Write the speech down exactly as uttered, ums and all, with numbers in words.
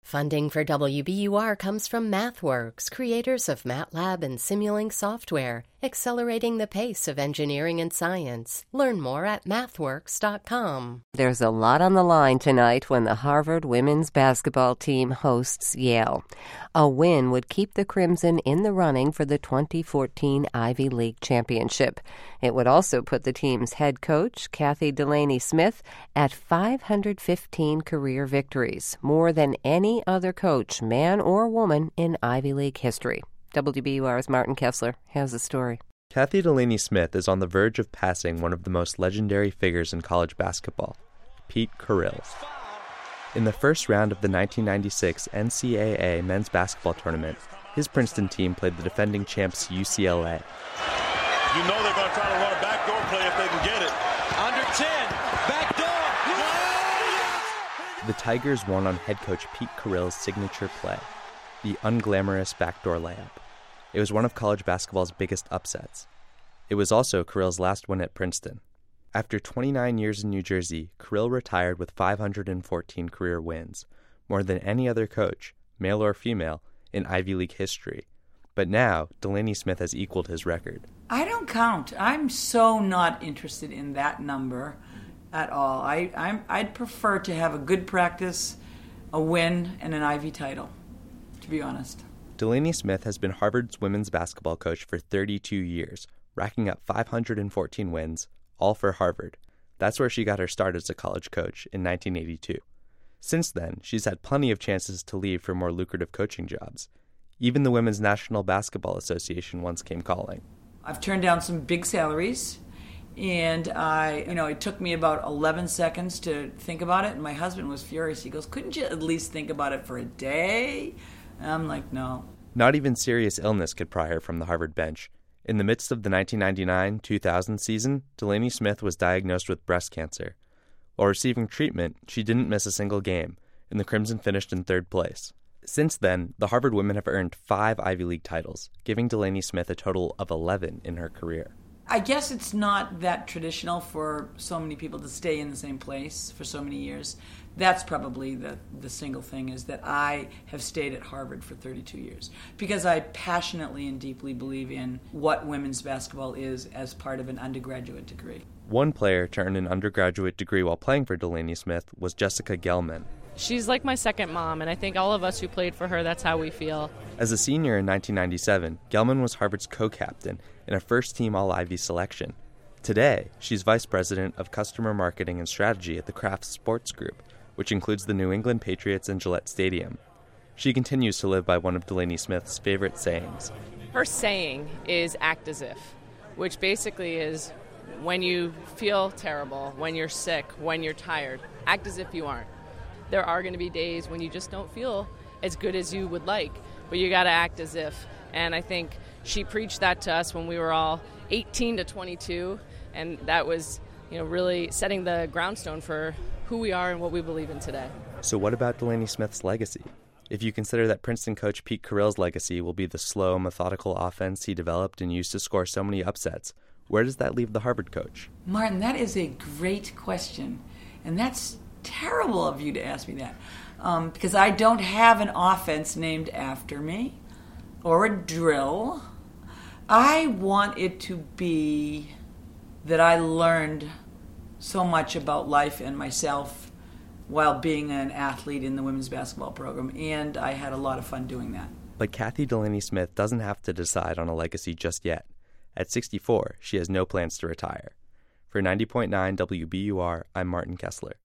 Funding for W B U R comes from MathWorks, creators of MATLAB and Simulink software, accelerating the pace of engineering and science. Learn more at mathworks dot com. There's a lot on the line tonight when the Harvard women's basketball team hosts Yale. A win would keep the Crimson in the running for the twenty fourteen Ivy League championship. It would also put the team's head coach, Cathy Delaney Smith, at five hundred fifteen career victories, more than any other coach, man or woman, in Ivy League history. W B U R's Martin Kessler has the story. Cathy Delaney Smith is on the verge of passing one of the most legendary figures in college basketball, Pete Carril. In the first round of the nineteen ninety-six N C double A men's basketball tournament, his Princeton team played the defending champs U C L A. You know they're going to try to run a backdoor play if they can get it. Under ten, backdoor. The Tigers won on head coach Pete Carril's signature play, the unglamorous backdoor layup. It was one of college basketball's biggest upsets. It was also Carril's last win at Princeton. After twenty-nine years in New Jersey, Carril retired with five hundred fourteen career wins, more than any other coach, male or female, in Ivy League history. But now, Delaney Smith has equaled his record. I don't count. I'm so not interested in that number at all. I, I'm, I'd prefer to have a good practice, a win, and an Ivy title, to be honest. Delaney Smith has been Harvard's women's basketball coach for thirty-two years, racking up five hundred fourteen wins, all for Harvard. That's where she got her start as a college coach in nineteen eighty-two. Since then, she's had plenty of chances to leave for more lucrative coaching jobs. Even the Women's National Basketball Association once came calling. I've turned down some big salaries, and I, you know, it took me about eleven seconds to think about it, and my husband was furious. He goes, couldn't you at least think about it for a day? And I'm like, no. Not even serious illness could pry her from the Harvard bench. In the midst of the nineteen ninety-nine two thousand season, Delaney Smith was diagnosed with breast cancer. While receiving treatment, she didn't miss a single game, and the Crimson finished in third place. Since then, the Harvard women have earned five Ivy League titles, giving Delaney Smith a total of eleven in her career. I guess it's not that traditional for so many people to stay in the same place for so many years. That's probably the, the single thing, is that I have stayed at Harvard for thirty-two years because I passionately and deeply believe in what women's basketball is as part of an undergraduate degree. One player to earn an undergraduate degree while playing for Delaney Smith was Jessica Gelman. She's like my second mom, and I think all of us who played for her, that's how we feel. As a senior in nineteen ninety-seven, Gelman was Harvard's co-captain in a first-team All-Ivy selection. Today, she's vice president of customer marketing and strategy at the Kraft Sports Group, which includes the New England Patriots and Gillette Stadium. She continues to live by one of Delaney Smith's favorite sayings. Her saying is act as if, which basically is when you feel terrible, when you're sick, when you're tired, act as if you aren't. There are going to be days when you just don't feel as good as you would like, but you got to act as if. And I think she preached that to us when we were all eighteen to twenty-two, and that was, you know, really setting the groundstone for who we are and what we believe in today. So what about Delaney Smith's legacy? If you consider that Princeton coach Pete Carril's legacy will be the slow, methodical offense he developed and used to score so many upsets, where does that leave the Harvard coach? Martin, that is a great question, and that's terrible of you to ask me that, um, because I don't have an offense named after me or a drill. I want it to be that I learned so much about life and myself while being an athlete in the women's basketball program, and I had a lot of fun doing that. But Cathy Delaney Smith doesn't have to decide on a legacy just yet. At sixty-four, she has no plans to retire. For ninety point nine W B U R, I'm Martin Kessler.